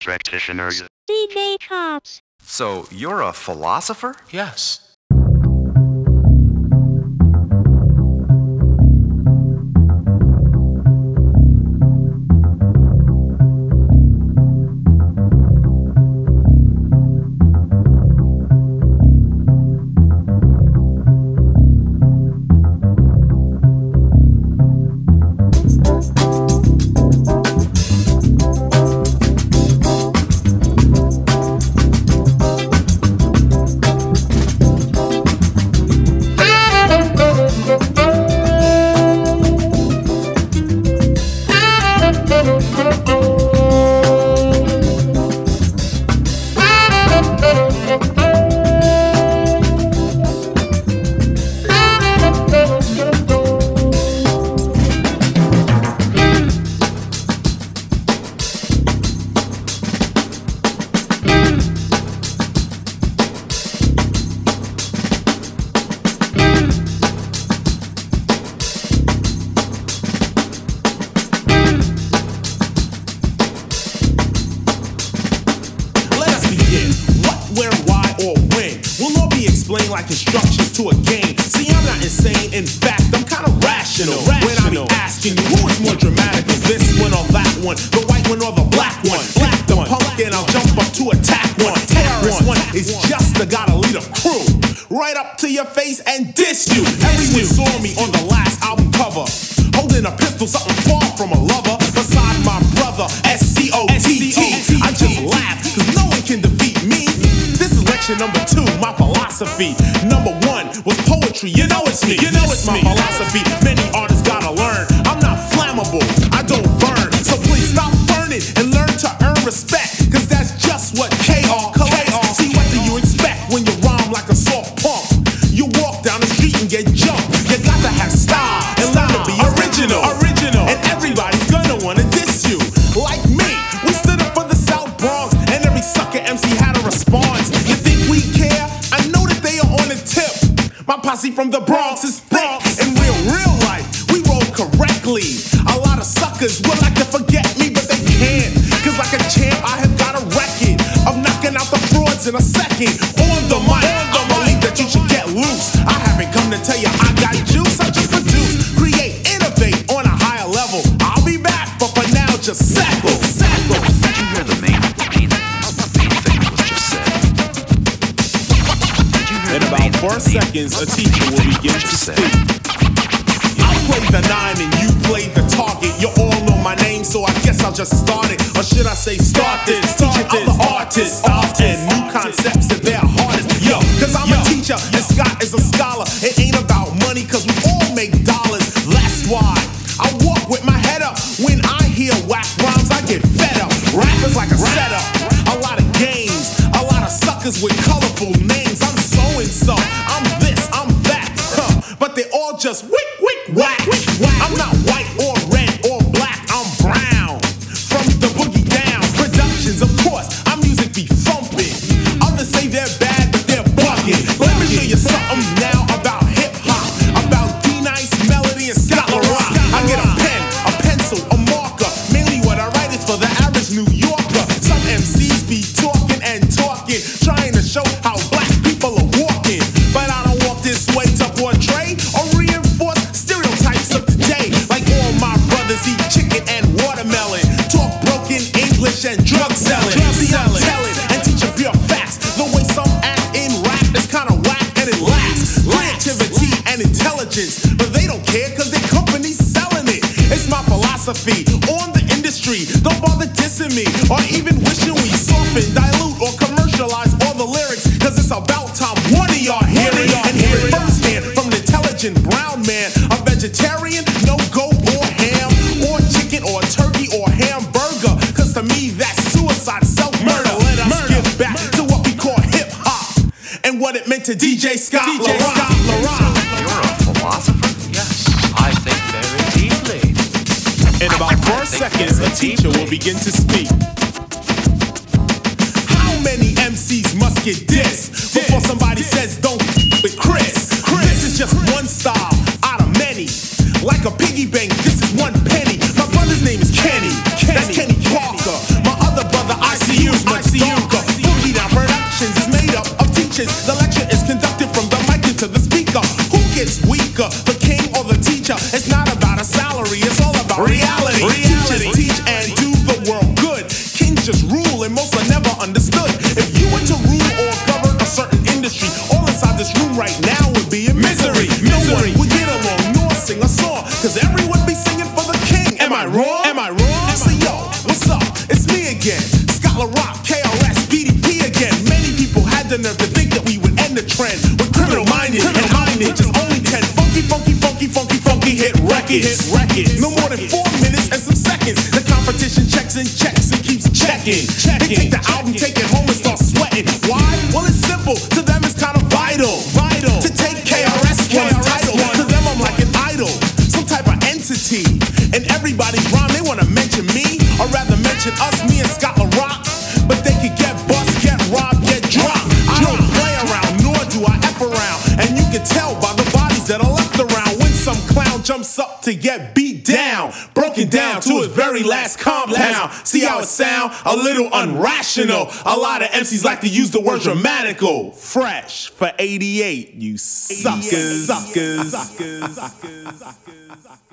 practitioners. DJ Cops. So you're a philosopher? Yes. Like instructions to a game. See, I'm not insane. In fact, I'm kind of rational. When I be asking you, who is more dramatic, this one or that one, the white one or the black one? Black the punk and I'll jump up to attack one. Terrorist one is just the gotta lead a crew right up to your face and diss you. Everyone saw me on the last album cover, holding a pistol, something far from a lover. Beside my brother, SCOTT. I just laugh, cause no one can defeat me. This is lecture number 2, my philosophy. Number 1 was poetry, you know it's me. You know it's my philosophy. Many artists gotta learn, I'm not flammable, I don't burn. So please stop burning and learn to earn respect, cause that's just what KR collects. See, what do you expect when you rhyme like a soft punk? You walk down the street and get jumped. You got to have style and learn to be original. And everybody's gonna wanna diss you. Like me, we stood up for the South Bronx, and every sucker MC had a response. You think we care? I know that they are on the tip. My posse from the Bronx is thick. In real life, we roll correctly. A lot of suckers would like to forget me, but they can't. Cause like a champ, I have got a record of knocking out the frauds in a second. On the mic, I believe that you should get loose. I haven't come to tell you I got juice. I just produce, create, innovate on a higher level. I'll be back, but for now, just sackle. Did you hear the main thing was just said? In about 4 seconds, a teacher will begin to speak. I play the 9 and you play the target. You all know my name, so I guess I'll just start it. Or should I say start this? Teacher, other artists, and new concepts that they're hardest. Yo, cause I'm a teacher and Scott is a scholar. It ain't about money, cause we all make dollars. That's why I walk with my head up. When I hear whack rhymes, I get fed up. Rap is like a setup, a lot of games, a lot of suckers with colorful names. I'm so-and-so, I'm this, I'm that, but they all just whack. I'm not white or red or black, I'm brown. From the boogie down, productions, of course, our music be thumping. Others say they're bad, but they're bugging. Let me show you something now about hip-hop, about D-Nice, Melody, and Scott LaRock. I get a pen, a pencil, a marker. Mainly what I write is for the average New Yorker. Some MCs be talking and talking, trying to show how black people are walking. But I don't walk this way to portray or reinforce stereotypes of today. Like all my brothers eat chicken and watermelon, talk broken English and drug selling. See, I'm telling and teaching pure facts. The way some act in rap is kinda whack, and it lacks creativity and intelligence. But they don't care cause their company's selling it. It's my philosophy on the industry. Don't bother dissing me or even wishing we soften, dilute, or commercialize all the lyrics, cause it's about time one of y'all hear it and hear it firsthand from an intelligent brown man. A vegetarian, no goat or ham or chicken or turkey or hamburger, cause to me that's suicide, self-murder. Let us get back to what we call hip-hop and what it meant to DJ Scott LaRock. You're a philosopher? Yes. I think very deeply. In about 4 seconds, a teacher will begin to speak. How many MCs must get dissed before somebody says don't with Chris? This is just one style out of many. Like a piggy bank, this is one penny. My brother's name is Kenny. That's Kenny Parker. My other brother, ICO. Kings just rule and most are never understood. If you were to rule or govern a certain industry, all inside this room right now would be in misery. No one would get along nor sing a song, cause everyone be singing for the king. Am I wrong? Am I wrong? So yo, what's up? It's me again, Scott LaRock, KRS, BDP again. Many people had the nerve to think that we would end the trend with criminal minded and minded. Just only 10 funky hit records. No more than 4 minutes and some seconds. The competition checks and keeps checking. They take the album, take it home and start sweating. Why? Well, it's simple. To them it's kind of vital to take KRS title. To them I'm like an idol, some type of entity. And everybody's rhyme, they wanna mention me, or rather mention us, me and Scott LaRock. But they could get bust, get robbed, get dropped. I don't play around, nor do I F around. And you can tell by the bodies that are left around when some clown jumps up to get beat down, broken down to his very last compound. See how it sound? A little unrational. A lot of MCs like to use the word dramatical. Fresh for 88, you suckers.